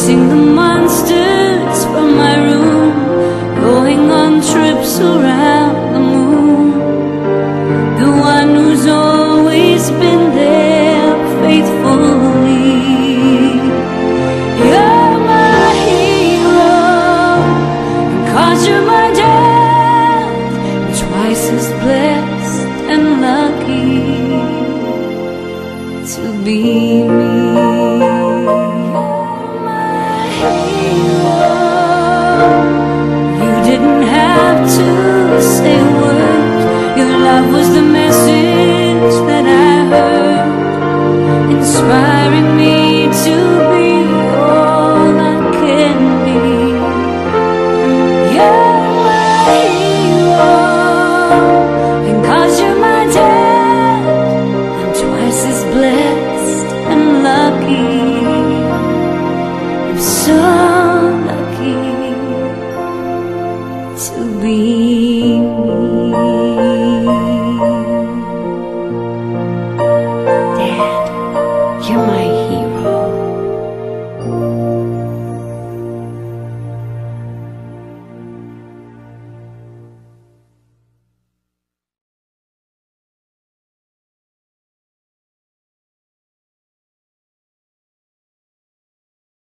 chasing the monsters from my room, going on trips around the moon. The one who's always been there faithfully. You're my hero, and 'cause you're my dad, I'm twice as blessed and lucky to be me. Say a word, your love was the message that I heard, inspiring me to be all I can be. You're my hero, and 'cause you're my dad, I'm twice as blessed and lucky. I'm so lucky to be